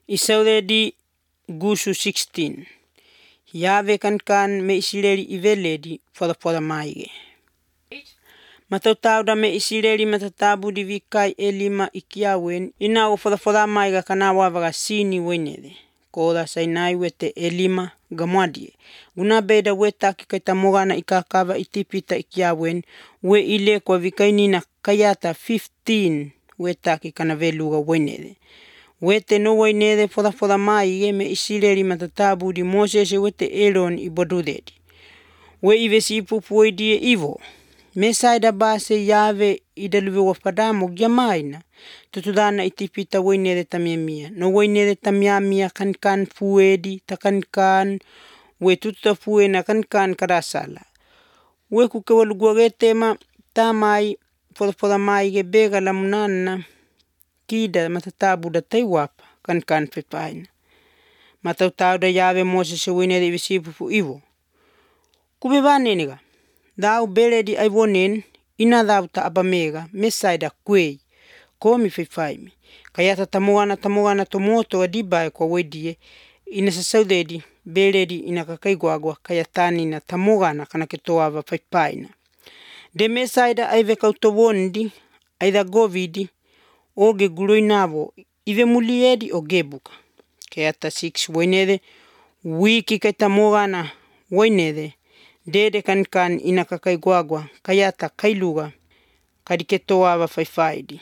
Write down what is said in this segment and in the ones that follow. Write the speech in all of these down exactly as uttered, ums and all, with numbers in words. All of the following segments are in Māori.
Isauredi gusu sixteen. Yave kan kan me Israeli iveledi fora fora maige. Matautau da me Israeli matatabu di vikai elima ikiawen ina o fora fora maiga kana wavaga sini wenede. Kora sainai wete elima gamwadie. Una beda weta kikaita mogana ikakava itipita ikiawen we ile kwa vikaini na kayata fifteen weta kikana veluga wenede. Wete no wenede fora fora maige me Israeli matatabu di Moses wete Aaron ibodudedi. We ivesi pupuidie ivo. Mesaida base yave idaluwe wafadamo gyamaina. Tutudana itipita wenede tamiamia. No wenede tamiamia kan kan fuedi takan kan we tututa fuena kan kan karasala. We kukewaluguagete ma tamai fora fora maige bega lamunana kida matatabu da taiwapa kan kan fepaina. Matautau da yave Moses wenede ivesi pupu ivo. Kubibane niga. Dau beledi aivonen ina dau ta abamega mesaida kwei komi fefaimi. Kayata tamuana tamuana tomoto adibai kwa wedie ina sasaudedi beledi ina kakaiguagua kayatani na tamugana kana ketoava fefaina. De mesaida aive kautowondi aida govidi oge guloinavo ive muliedi o gebuka. Kayata six wenede wiki kaitamugana wenede dede kan kan ina kakaiguagua kayata kailuga kadiketoava faifaidi.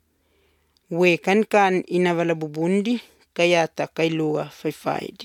We kan kan ina valabubundi kayata kailuga faifaidi.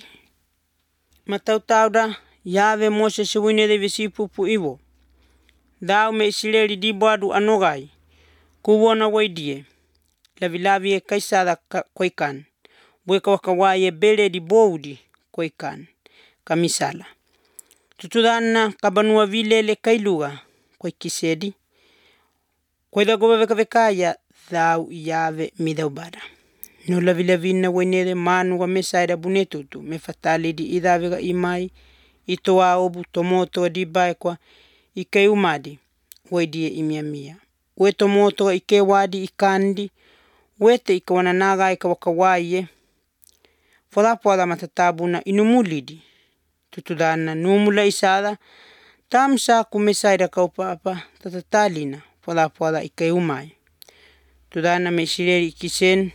Matautauda yave Moses wenede visipupu ivo. Dau me Israeli dibuadu anogai. Kuwona waidie. Lavilavi e kaisada kwaikan. Weka wakawaye bele di boudi kwaikan. Kamisala. Tutudana kabanua vilele kailuga kwa kisedi. Kwa ida goba veka vekaya dhau yave midaubada. No lavi lavina wenede manu wa mesaida bunetutu me fatali di idha vega imai itoa obu tomoto adibai kwa ike umadi waidie imia mia. We tomoto ike wadi ikandi wete ika wananaga ika wakawaye fora fora matatabuna inumulidi. Tutudana numula isada tamsa kumesaida kaupapa tatatalina fora fora ike umai. Tudana me Israeli kisen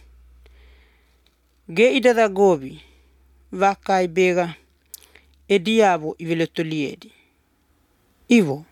ge idada gobi vakai bega ediavo iveletoliedi. Ivo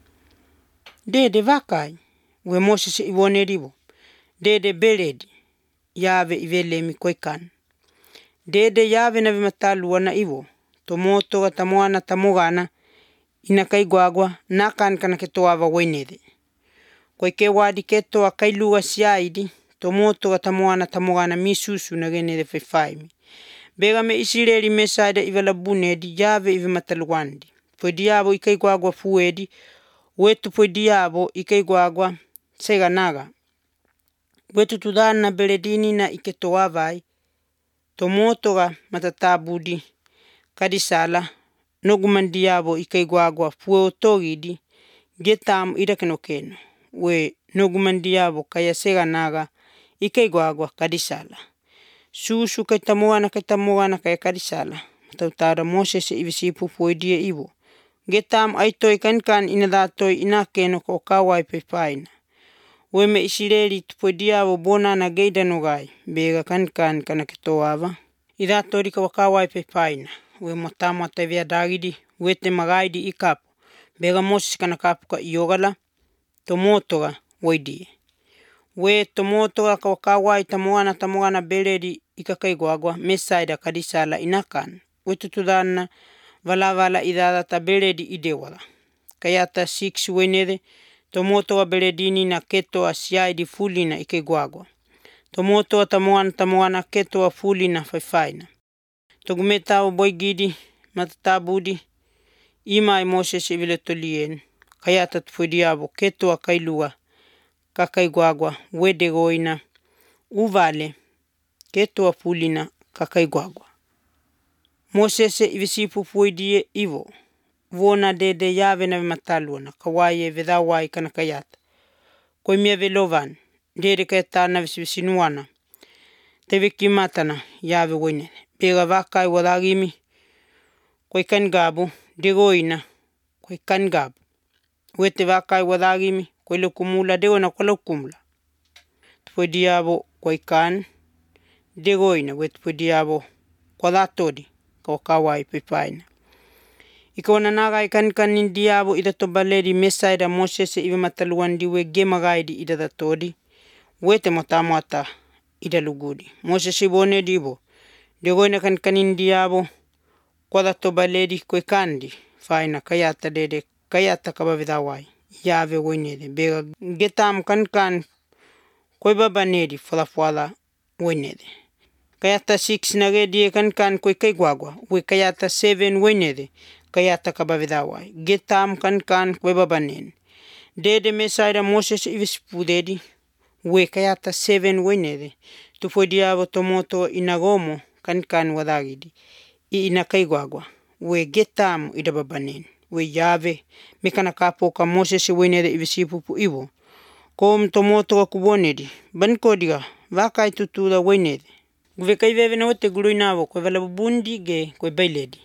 dede vakai we Moses ivonedivo. Dede beledi yave ivelemi koikan. Dede yave na vimatalu wana ivo. Tomoto ga tamuana tamugana ina kaiguagua nakan kana ketoava wenede. Koike wadi ketoa kailuga siaidi tomoto ga tamuana tamugana misusu na genede fefaimi. Bega me Israeli mesaida ivelabunedi yave ivimataluandi. Pwediavo ikaiguagua fuedi wetu pwediavo ikaiguagua sega naga. Wetu tudana beledini na iketoavai tomoto ga matatabudi kadisala nogumandiavo ikaiguagua fueotogidi getam idakenokeno. We nogumandiavo kaya sega naga ikaiguagua kadisala. Susu kaitamuana kaitamuana kaya kadisala. Matautara Moses ivisipu fuedie ivo. Getam aitoi kan kan inadatoi inakeno ko kawai pepaina. We me Israeli tupuediavo bona na geida nogai. Bega kan kan kana ketoava. Idatori ka wakawai pepaina. We motama tevia dagidi. Wete magaidi ikapu. Bega Moses kana kapu ka iogala. Tomotoga waidie. We tomotoga ka wakawai tamuana tamuana beledi ikakaiguagua. Mesaida kadisala inakan. We tutudana vala vala idada ta beledi idewala. Kayata six wenede. Tomotoga beledini na ketoa siaidi fulina ikaiguagua. Tomotoga tamuana tamuana ketoa fulina faifaina. Togumetao boigidi matatabudi imai Moses iviletolien. Kayata tufuediavo ketoa kailuga kakaiguagua wedegoina uvale ketoa fulina kakaiguagua. Moses ivisipu fuedie ivo. Vona dede yave na vimataluana kawaye vedawai kana kayata. Koi mia velovan dede kayata na visivisinuana. teveki matana yave woinede. Bega vakai wadagimi koi kan gabu degoina koi kan gabu. Wete vakai wadagimi koi lukumula degona koi lukumula. Tupoi diabo koi kan degoina wete poi diabo kwadatodi kau kawai pipaina. Ikaw nanagai kan kanin diabo ida tobaledi mesai da Moses iba mataluan diwe gemagai di ida datodi. Wete motamata ida lugudi. Moses ibone dibo. Degoina kan kanin diabo kwada tobaledi koi kandi. Faina kayata dede kayata kababidawai. Yave woinede. Bega getam kan kan koi babanedi fala fala woinede. Kayata six nagedi kan kan koi kai guagua. We kayata seven woinede. Kayata kababidawai. Getam kan kan koi babanen. Dede mesaida Moses ivispudedi. We kayata seven woinede. Tupoi diabo tomoto inagomo kan kan wadagidi. I ina kai guagua. We getam ida babanen. We yave. Mekana kapo ka Moses woinede ivisipupu iwo. Kom tomoto kubonedi. Bankodiga. Vakai tutuda woinede. Guve kai veve na wote guluinavo. Koi valabubundi ge koi bailedi.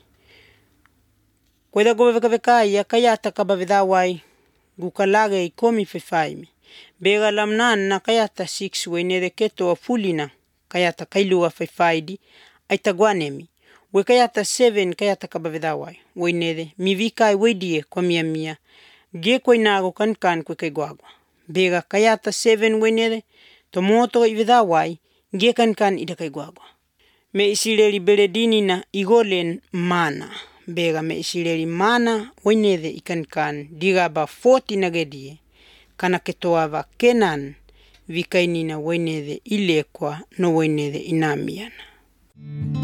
Koi da gove kavekai ya kayata kababidawai. Gukalage ikomi fefaimi. Bega lamnan na kayata six woinede keto fulina. Kayata kailua fefaidi. Aitaguanemi. We kayata seven kayata kababidawai. Woinede. Mivikai wedie kwa mia mia. Ge koi nago kan kan koi kai guagua. Bega kayata seven woinede. Tomoto ividawai. Ge kan kan ida kai guagua. Me isileri beledini na igolen mana. Bega me isileri mana woinede ikan kan. Digaba forty nagedie. Kana ketoava kenan. Vikainina woinede ilekwa no woinede inamiana.